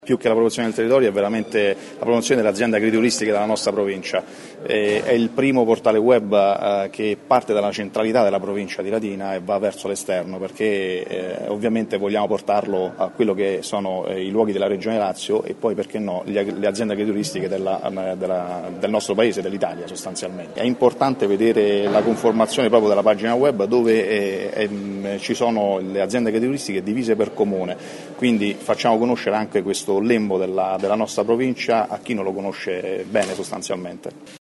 Più che la promozione del territorio è veramente la promozione delle aziende agrituristiche della nostra provincia. È il primo portale web che parte dalla centralità della provincia di Latina e va verso l'esterno, perché ovviamente vogliamo portarlo a quello che sono i luoghi della Regione Lazio e poi, perché no, le aziende agrituristiche del nostro paese, dell'Italia sostanzialmente. È importante vedere la conformazione proprio della pagina web, dove ci sono le aziende agrituristiche divise per comune, quindi facciamo conoscere anche questo lembo della nostra provincia a chi non lo conosce bene sostanzialmente.